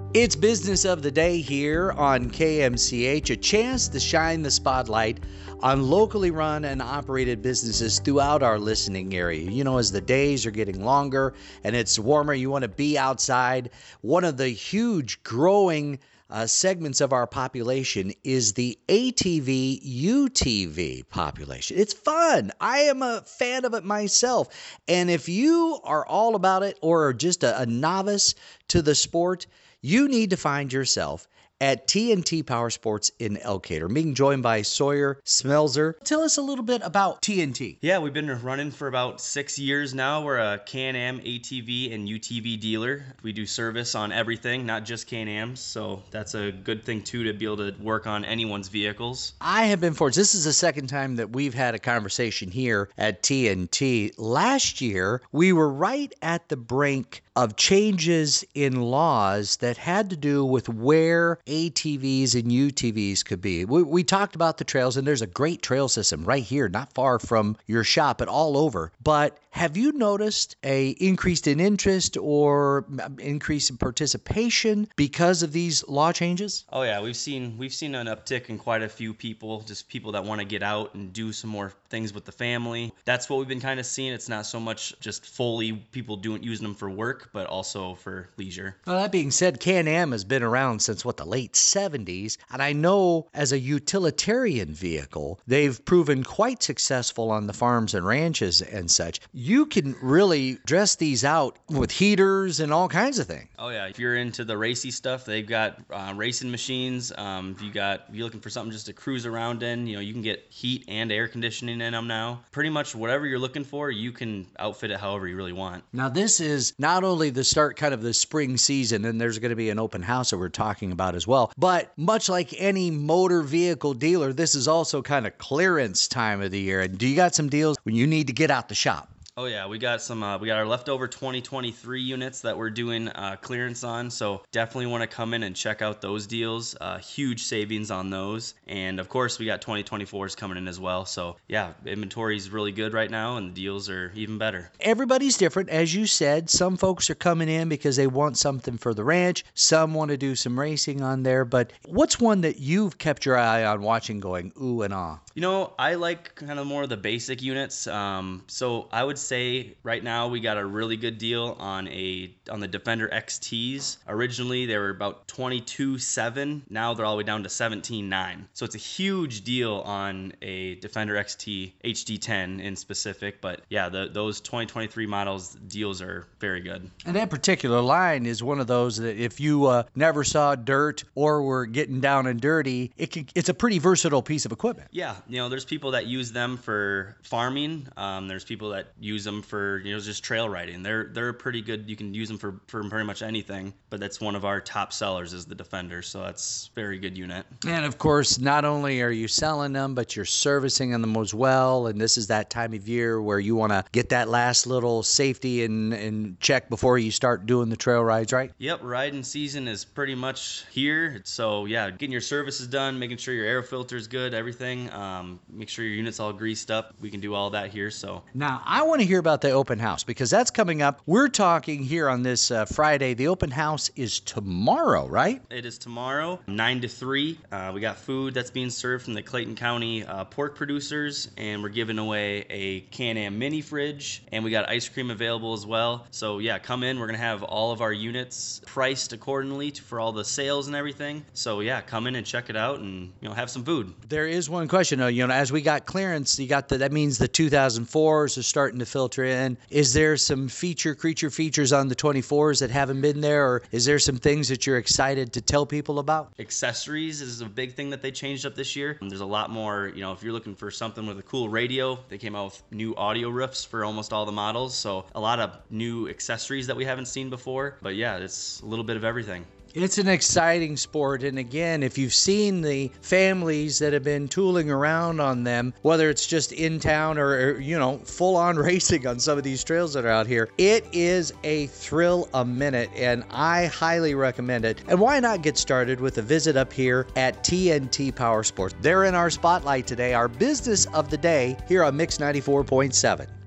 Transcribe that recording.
It's Business of the Day here on KMCH, a chance to shine the spotlight on locally run and operated businesses throughout our listening area. You know, as the days are getting longer and it's warmer, you want to be outside. One of the huge growing segments of our population is the ATV UTV population. It's fun. I am a fan of it myself. And if you are all about it or are just a novice to the sport, you need to find yourself at TNT Power Sports in Elkader. I'm being joined by Sawyer Smelzer. Tell us a little bit about TNT. Yeah, we've been running for about 6 years now. We're a Can-Am ATV and UTV dealer. We do service on everything, not just Can-Ams, so that's a good thing too, to be able to work on anyone's vehicles. I have been fortunate. This is the second time that we've had a conversation here at TNT. Last year, we were right at the brink of changes in laws that had to do with where ATVs and UTVs could be. We talked about the trails, and there's a great trail system right here, not far from your shop, but all over. But have you noticed a increase in interest or increase in participation because of these law changes? Oh yeah, we've seen an uptick in quite a few people, just people that want to get out and do some more things with the family. That's what we've been kind of seeing. It's not so much just fully people using them for work, but also for leisure. Well, that being said, Can-Am has been around since the late 70s, and I know as a utilitarian vehicle, they've proven quite successful on the farms and ranches and such. You can really dress these out with heaters and all kinds of things. Oh yeah, if you're into the racy stuff, they've got racing machines. If you're looking for something just to cruise around in, you can get heat and air conditioning in them now. Pretty much whatever you're looking for, you can outfit it however you really want. Now this is not only the start kind of the spring season, and there's going to be an open house that we're talking about as well, but much like any motor vehicle dealer, this is also kind of clearance time of the year. And do you got some deals when you need to get out the shop? Oh yeah, we got our leftover 2023 units that we're doing clearance on, so definitely want to come in and check out those deals. Huge savings on those, and of course we got 2024s coming in as well. So yeah, inventory is really good right now, and the deals are even better. Everybody's different, as you said. Some folks are coming in because they want something for the ranch. Some want to do some racing on there. But what's one that you've kept your eye on watching, going ooh and ah? I like kind of more of the basic units. So I would say right now we got a really good deal on the Defender XTs. Originally they were about $22,700. Now they're all the way down to $17,900. So it's a huge deal on a Defender XT HD10 in specific. But yeah, those 2023 models deals are very good. And that particular line is one of those that if you never saw dirt or were getting down and dirty, it's a pretty versatile piece of equipment. Yeah, there's people that use them for farming. There's people that use them for just trail riding. They're pretty good. You can use them for pretty much anything. But that's one of our top sellers is the Defender. So that's a very good unit. And of course, not only are you selling them, but you're servicing them as well. And this is that time of year where you want to get that last little safety and check before you start doing the trail rides, right? Yep, riding season is pretty much here. So yeah, getting your services done, making sure your air filter is good, everything. Make sure your unit's all greased up. We can do all that here. So now I want to hear about the open house because that's coming up. We're talking here on this Friday. The open house is tomorrow, right? It is tomorrow, 9 to 3. We got food that's being served from the Clayton County pork producers, and we're giving away a Can-Am mini fridge, and we got ice cream available as well. So yeah, come in. We're gonna have all of our units priced accordingly for all the sales and everything. So yeah, come in and check it out and have some food. There is one question though. As we got clearance, that means the 2004s are starting to filter in. Is there some creature features on the 24s that haven't been there, or is there some things that you're excited to tell people about? Accessories is a big thing that they changed up this year. There's a lot more, if you're looking for something with a cool radio, they came out with new audio roofs for almost all the models. So a lot of new accessories that we haven't seen before. But yeah, it's a little bit of everything. It's an exciting sport, and again, if you've seen the families that have been tooling around on them, whether it's just in town or full-on racing on some of these trails that are out here, it is a thrill a minute, and I highly recommend it. And why not get started with a visit up here at TNT Power Sports? They're in our spotlight today, our business of the day here on Mix 94.7.